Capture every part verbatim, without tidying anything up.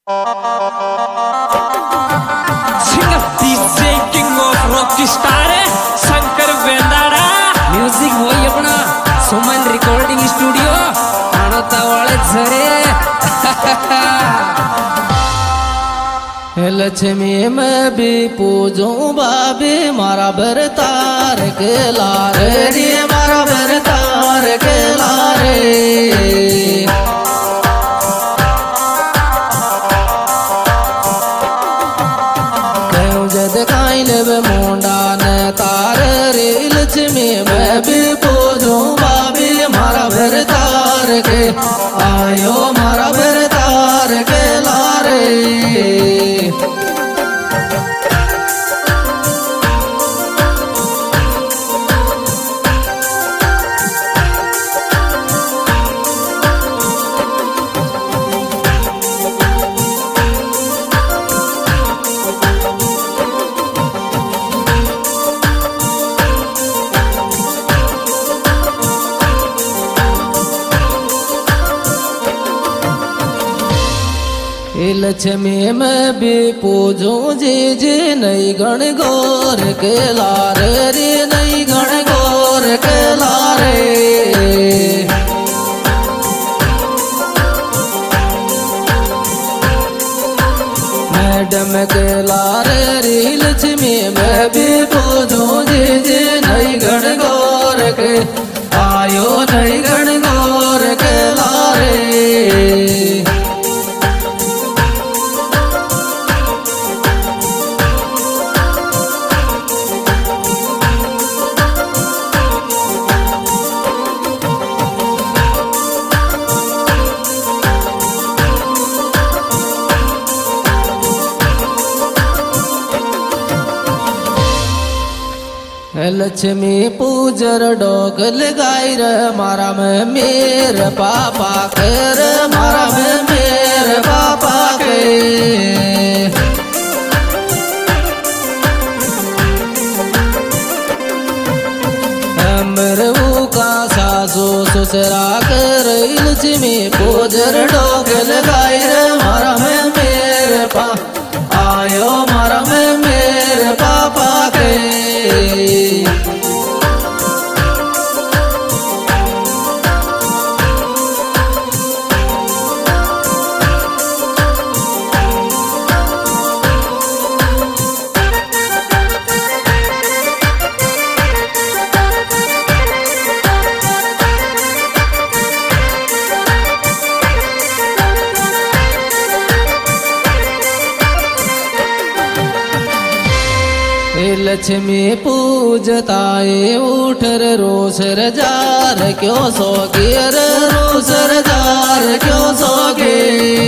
Singer DJ king of rock star Shankar Vendada music होई अपना सुमन recording studio आणता वाले झरे लक्ष्मी मैं भी पूजू बाबी मारा भरतार के लारे रे मारा भरतार के लारे जद काई लेब मुंडा ने तार रे लक्ष्मी मैं भी पूजू बाबी मारा भरतार के आयो मारा भरतार के लारे लक्ष्मी मैं भी पूजू जी जी नई गण गौर के लारे रे नई गण गौर के लारे मैडम के लारे रे लक्ष्मी मैं भी पूजू जी जी नई गण गौर के आयो नई गण गौर के लारे लक्ष्मी पूजर डोक लगाई रे मारा में मेरे पापा के रे मारा में मेरे पापा के मेरे का सासू ससुरा के रे लक्ष्मी पूजर डोक लगाई रे मारा में मेरे पा आयो मारा में मेरे पापा के लक्ष्मी पूजताए उठर रोसर जार क्यों सोगे रोसर जार क्यों सोगे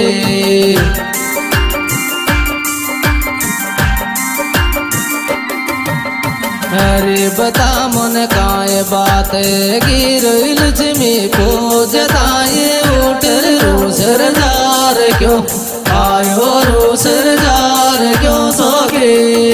अरे बता मन काय बात गिर लक्ष्मी पूजताए उठर रोसर जार क्यों आयो रोसर जार क्यों सोगे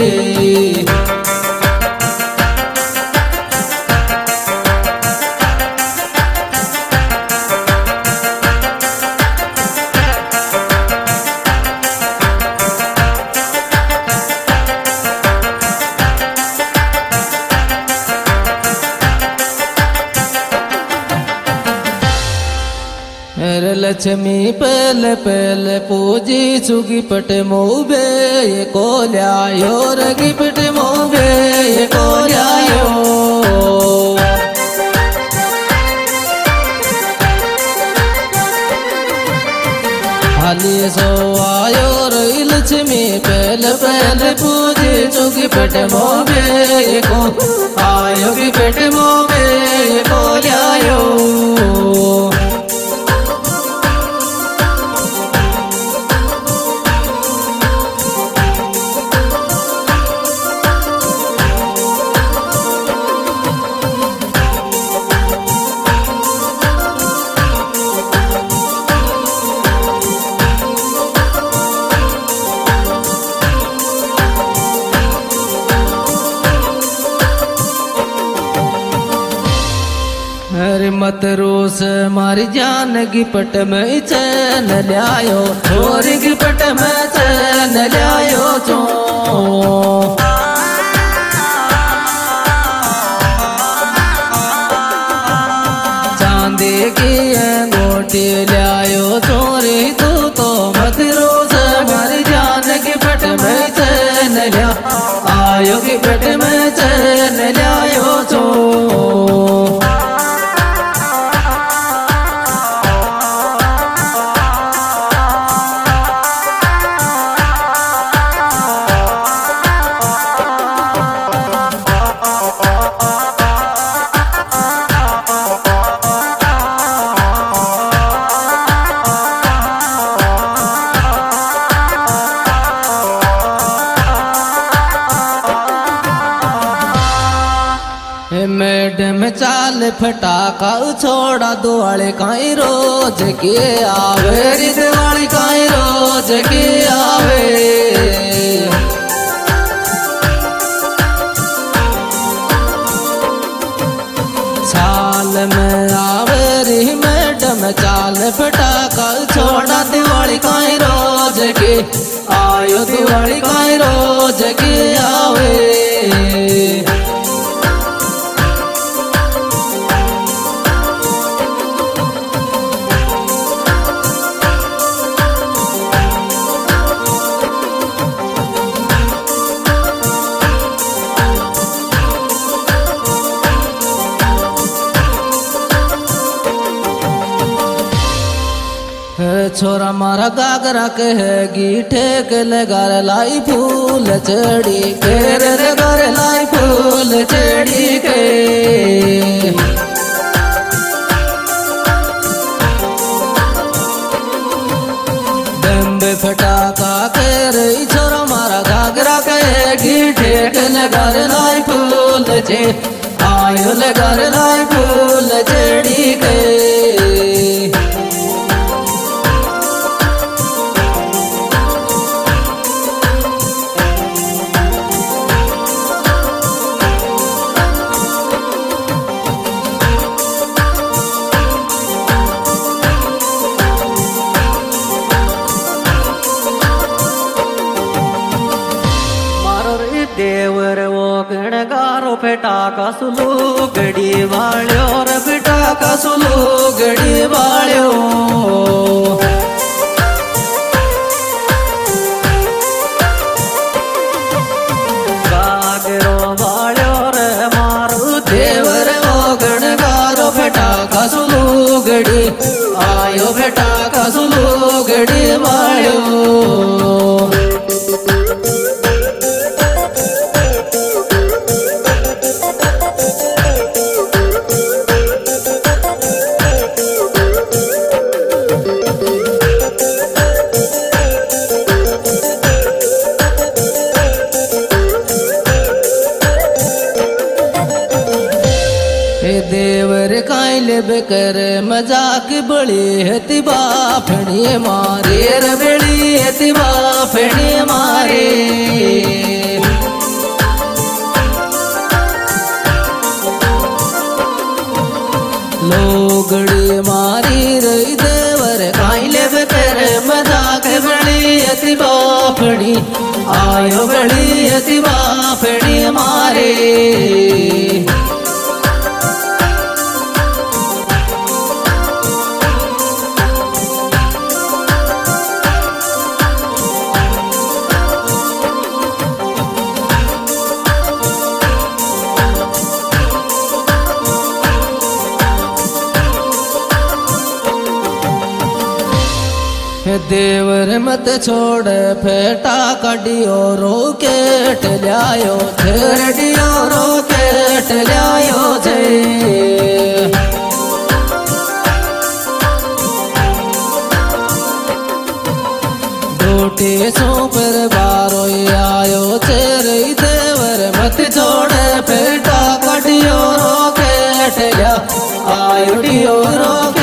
लक्ष्मी पहले पहले पूजी सुगी पट मोबे ये को ल्यायो रगी पट मोबे ये को ल्यायो हाली सो आयो रही लक्ष्मी पहले पहले पूजी सुगी पट मोबे ये को आयो की पट मोबे ये को ल्यायो अरे मत रोस मारी जान गिपट में चैन ल्यायो छोरी गिपट में चाल फटाका छोड़ा दिवाली काई रोज के आवे रे दिवाली काई रोज के आवे। चाल में आवे रे मैडम चाल फटाका छोड़ा दिवाली काई रोज के आयो दिवाली काई रोज के आवे। छोरा मारा गागरा के है गीठे के लगा लाई फूल चढ़ी के लगा लाई फूल चढ़ी के। बम्बे फटाका के रही छोरा मारा गागरा के है गीठे के लगा लाई फूल चे आयो लगा लाई फूल चढ़ी के। देवर वो गणगारो फटाका सुलू गड़ी वाल्यो रे फटाका सुलू गड़ी वाल्यो। गागरो वाल्यो रे मारू देवर वो गणगारो फटाका सुलू गड़ी आयो फटाका सुलू गड़ी वाल्यो। देवर काई लेब कर मजाक बड़ी है तिबा फणी मारे रे बड़ी है तिबा फणी मारे। लोगड़ी मारी रही देवर काई लेब कर मजाक बड़ी है तिबा फणी आयो बड़ी है तिबा फणी मारे। देवर मत छोड़ फेटा कडियो रोकेट ल्यायो छेड़ियो रोकेट ल्यायो छे। डोटे सो पर बारो आयो छेरी देवर मत छोड़ फेटा कडियो रोकेट ल्या आयो डियो रोकेट